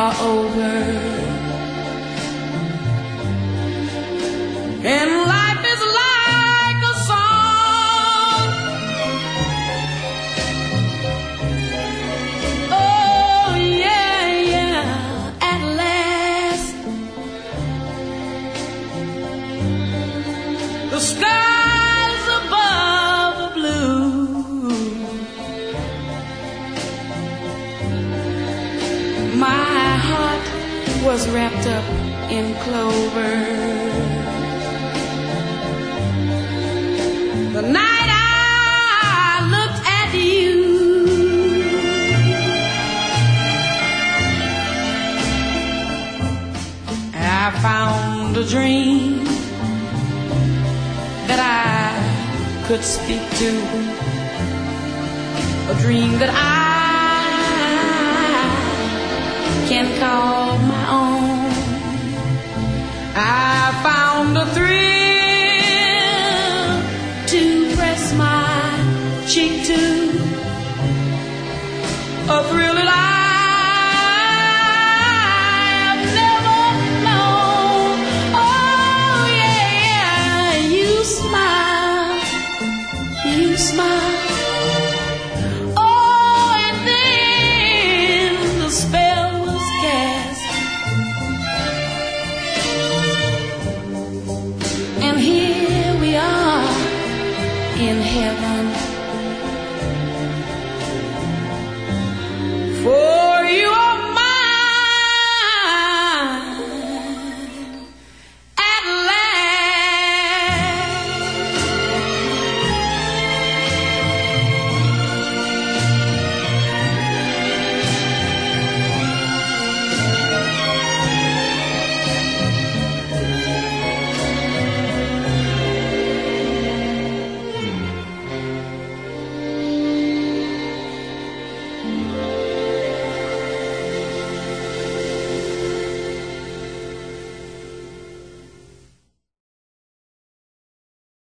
are over, and life is like a song. Oh yeah, yeah, at last the skies above the blue my heart was wrapped up in clover. The night I looked at you, I found a dream that I could speak to, a dream that I can call my own. I found a thrill to press my cheek to, a thrill that I've never known. Oh yeah, you smile, you smile. Oh, and then the spell was cast, and here we are in heaven.